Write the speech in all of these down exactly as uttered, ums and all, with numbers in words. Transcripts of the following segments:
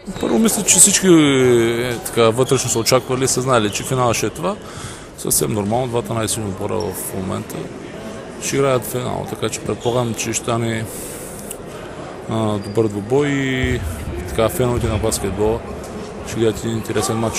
Първо мисля, че всички е, така, вътрешно са очаквали, са знали, че финал ще е това. Съвсем нормално, двата най-силни отбора в момента ще играят финал, така че предполагам, че ще стане а, добър двубой и така феновете на баскетбола ще гледат един интересен матч.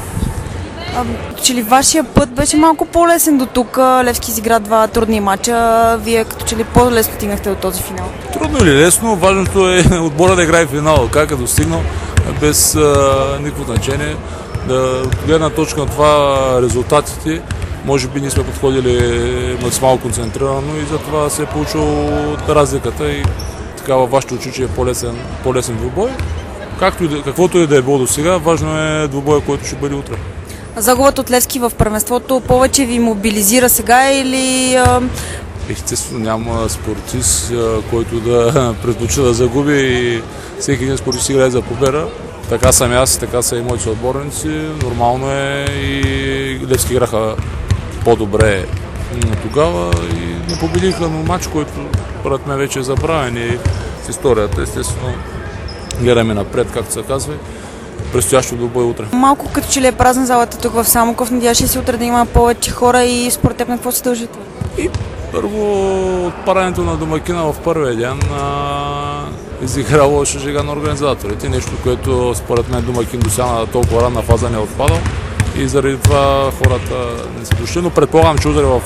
А, че ли вашия път беше малко по-лесен до тук? Левски изигра два трудни матча. Вие като че ли по-лесно стигнахте до този финал? Трудно или лесно, важното е отбора да играе финал. Как е достигнал, без а, никакво значение. Да гледна точка на това резултатите, може би ние сме подходили максимално концентрирано и затова се е получил разликата и така във вашето очи, че е по-лесен, по-лесен двубой. Както и да, каквото и да е било до сега, важно е двубоя, който ще бъде утре. Загубът от Левски в първенството повече ви мобилизира сега или... А... Естествено няма спортист, който да предпочита да загуби и всеки един спортист играе за победа. Така съм аз, така са и моите съотборници. Нормално е и Левски играха по-добре тогава и не победиха на матч, който според мен вече е забравен и с историята. Естествено гледаме напред, както се казва. Предстоящо двубой утре. Малко като че ли е празна залата тук в Самоков, надяваш ли се утре да има повече хора и според теб на какво се дължи това? И първо отпадането на домакина в първия ден а, изигра лоша жега на организаторите. Нещо, което според мен домакин до сега на толкова ранна фаза не е отпадал и заради това хората не са дошли, но предполагам, че утре в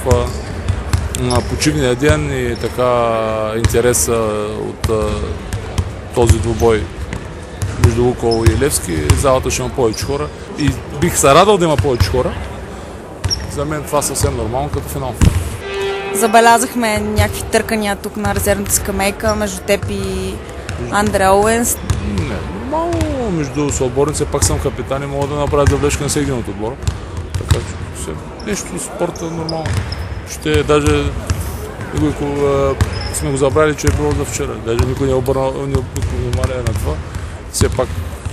а, почивния ден и така интереса от а, този двубой между Лукойл и Левски, залата ще има повече хора и бих се радвал да има повече хора. За мен това съвсем нормално като финал. Забелязахме някакви търкания тук на резервната скамейка между теб и Андре Оуенс. Не, нормално между съотборници, пак съм капитан и мога да направя завлечка на всеки един от отбора. Така че нещо в спорта е нормално. Ще даже никой, сме го забрали, че е било за вчера. Даже никой не е обърнал внимание на това. Все пак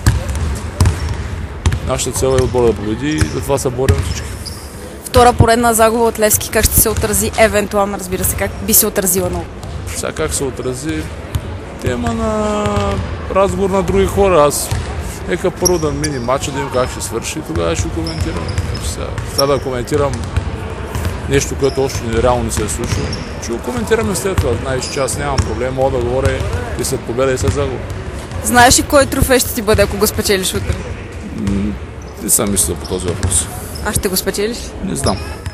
нашата цел е отбора да победи и затова се борим всички. Втора поредна загуба от Левски, как ще се отрази евентуално, разбира се, как би се отразила много? Сега как се отрази, тема на разговор на други хора. Аз нека първо да мини матча, да им как ще свърши и тогава ще коментирам. Сега, сега да коментирам нещо, което още реално не се е случило. Ще го коментираме след това. Знаеш, че аз нямам проблем, мога да говоря и след победа и след загуба. Знаеш ли кой трофей ще ти бъде, ако го спечелиш утре? Не съм мислил по този въпрос. А ще го спечелиш? Не знам.